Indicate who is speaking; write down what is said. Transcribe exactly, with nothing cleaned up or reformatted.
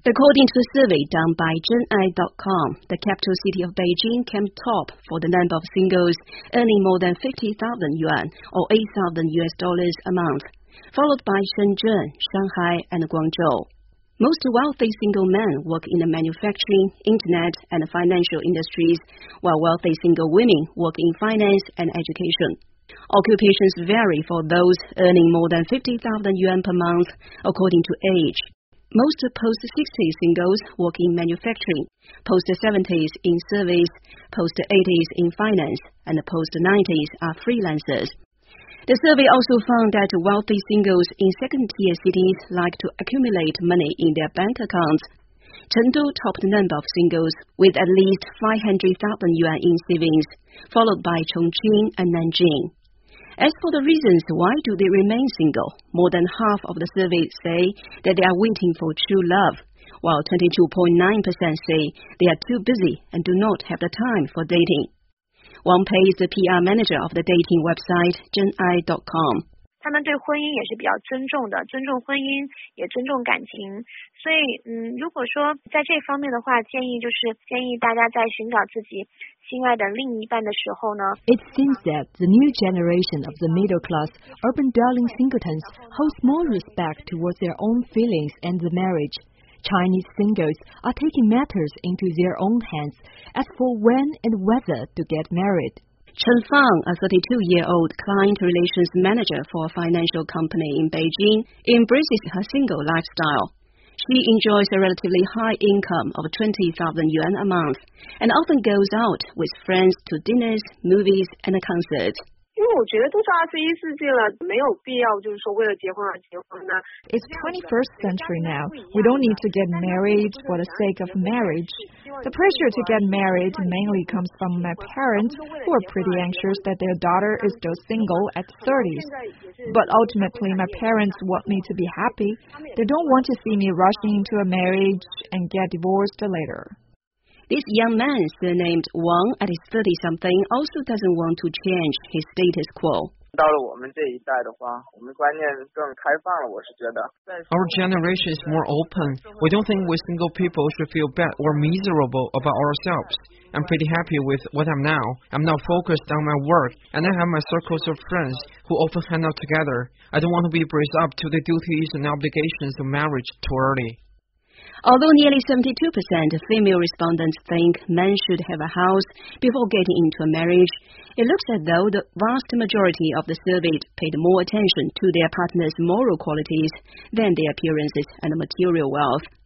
Speaker 1: According to a survey done by Zhen Ai dot com, the capital city of Beijing came top for the number of singles earning more than fifty thousand yuan or eight thousand U S dollars a month, followed by Shenzhen, Shanghai, and Guangzhou. Most wealthy single men work in the manufacturing, internet, and financial industries, while wealthy single women work in finance and education. Occupations vary for those earning more than fifty thousand yuan per month, according to age. Most post sixty singles work in manufacturing, post seventies in service, post eighties in finance, and post nineties are freelancers. The survey also found that wealthy singles in second-tier cities like to accumulate money in their bank accounts. Chengdu topped the number of singles with at least five hundred thousand yuan in savings, followed by Chongqing and Nanjing. As for the reasons why do they remain single, more than half of the surveyed say that they are waiting for true love, while twenty-two point nine percent say they are too busy and do not have the time for dating. Wang Pei is the P R manager of the dating website Zhen Ai dot com.
Speaker 2: 他们对婚姻也是比较尊重的，尊重婚姻，也尊重感情。所以，嗯，如果说在这方面的话，建议就是建议大家在寻找自己心爱的另一半的时候呢
Speaker 3: It seems that the new generation of the middle-class, urban-dwelling singletons holds more respect towards their own feelings and the marriage. Chinese singles are taking matters into their own hands as for when and whether to get married.
Speaker 1: Chen Fang, a thirty-two-year-old client relations manager for a financial company in Beijing, embraces her single lifestyle. She enjoys a relatively high income of twenty thousand yuan a month and often goes out with friends to dinners, movies, and concerts.
Speaker 4: 因为我觉得都是二十一世纪了，没有必要就是说为了结婚而结婚呢。
Speaker 3: It's twenty-first century now. We don't need to get married for the sake of marriage. The pressure to get married mainly comes from my parents, who are pretty anxious that their daughter is still single at thirties. But ultimately, my parents want me to be happy. They don't want to see me rushing into a marriage and get divorced later.
Speaker 1: This young man, surnamed Wang at his thirty-something, also doesn't want to change his status quo.
Speaker 5: 到了我们这一代的话，我们观念更开放了，我是觉得。
Speaker 6: Our generation is more open. We don't think we single people should feel bad or miserable about ourselves. I'm pretty happy with what I'm now. I'm now focused on my work, and I have my circles of friends who often hang out together. I don't want to be braced up to the duties and obligations of marriage too early.
Speaker 1: Although nearly seventy-two percent of female respondents think men should have a house before getting into a marriage, it looks as though the vast majority of the surveyed paid more attention to their partner's moral qualities than their appearances and material wealth.